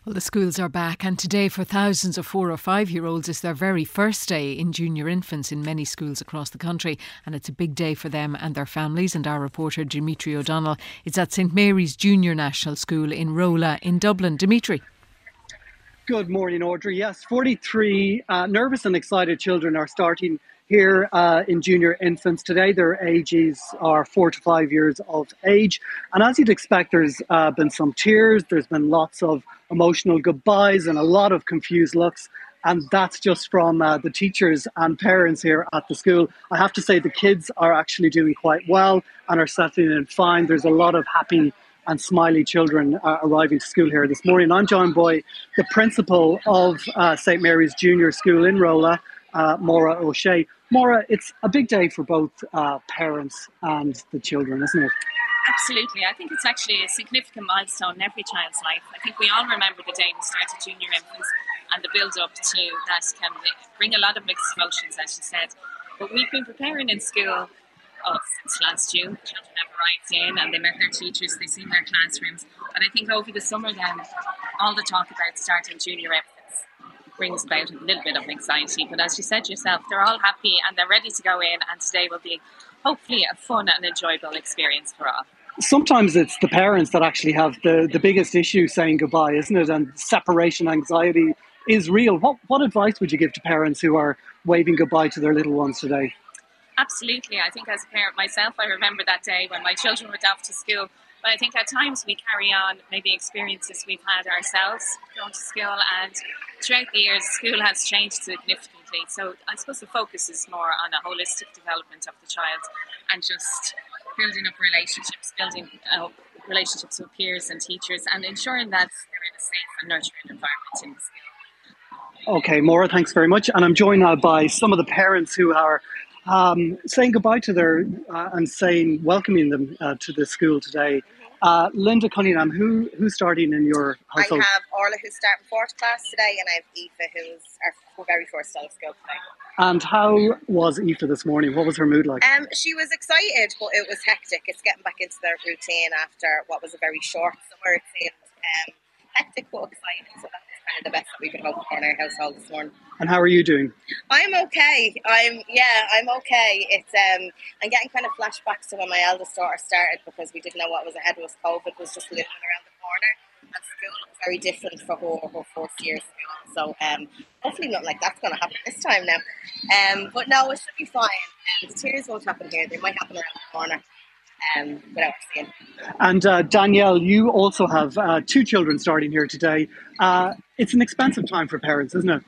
Well, the schools are back, and today for thousands of 4 or 5-year-olds is their very first day in junior infants in many schools across the country, and it's a big day for them and their families. And our reporter Dimitri O'Donnell is at St Mary's Junior National School in Rolla in Dublin. Dimitri. Good morning, Audrey. Yes, 43 nervous and excited children are starting here in junior infants today. Their ages are 4 to 5 years of age. And as you'd expect, there's been some tears, there's been lots of emotional goodbyes and a lot of confused looks. And that's just from the teachers and parents here at the school. I have to say the kids are actually doing quite well and are settling in fine. There's a lot of happy and smiley children arriving to school here this morning. I'm joined by the principal of St Mary's Junior School in Rolla, Maura O'Shea. Maura, it's a big day for both parents and the children, isn't it? Absolutely. I think it's actually a significant milestone in every child's life. I think we all remember the day we started junior infants and the build-up to that can bring a lot of mixed emotions, as you said. But we've been preparing in school since last June. The children have arrived in and they met their teachers, they've seen their classrooms. And I think over the summer then, all the talk about starting junior infants brings about a little bit of anxiety. But as you said yourself, they're all happy and they're ready to go in, and today will be hopefully a fun and enjoyable experience for all. Sometimes it's the parents that actually have the biggest issue saying goodbye, isn't it? And separation anxiety is real. What advice would you give to parents who are waving goodbye to their little ones today? Absolutely. I think as a parent myself, I remember that day when my children went off to school. But I think at times we carry on maybe experiences we've had ourselves going to school, and throughout the years, school has changed significantly. So I suppose the focus is more on a holistic development of the child and just building up relationships with peers and teachers, and ensuring that they're in a safe and nurturing environment in the school. Okay, Maura, thanks very much. And I'm joined now by some of the parents who are saying goodbye to their and welcoming them to the school today. Linda Cunningham, who's starting in your household? I have Orla, who's starting 4th class today, and I have Aoife, who's our very first day of school today. And how was Aoife this morning? What was her mood like? She was excited, but it was hectic. It's getting back into their routine after what was a very short summer. It seemed hectic but exciting, so that was kind of the best that we could hope for in our household this morning. And how are you doing? I'm okay. I'm okay. It's I'm getting kind of flashbacks to when my eldest daughter started, because we didn't know what was ahead of us. COVID was just looming around the corner, and school was very different for her first year of school. So hopefully nothing like that's going to happen this time now. But no, it should be fine. The tears won't happen here. They might happen around the corner. Without seeing. And Danielle, you also have 2 children starting here today. It's an expensive time for parents, isn't it?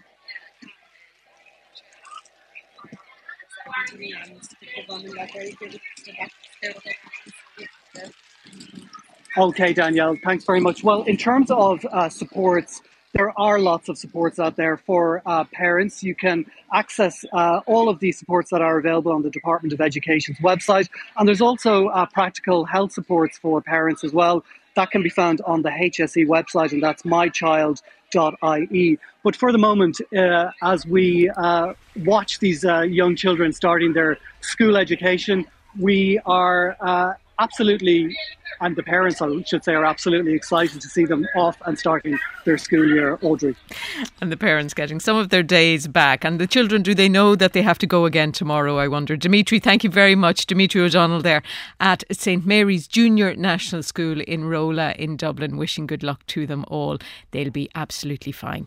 Okay, Danielle, thanks very much. Well, in terms of supports, there are lots of supports out there for parents. You can access all of these supports that are available on the Department of Education's website. And there's also practical health supports for parents as well. That can be found on the HSE website, and that's mychild.ie. But for the moment, as we watch these young children starting their school education, we are absolutely, and the parents, I should say, are absolutely excited to see them off and starting their school year, Audrey. And the parents getting some of their days back. And the children, do they know that they have to go again tomorrow, I wonder? Dimitri, thank you very much. Dimitri O'Donnell there at St Mary's Junior National School in Rolla in Dublin. Wishing good luck to them all. They'll be absolutely fine.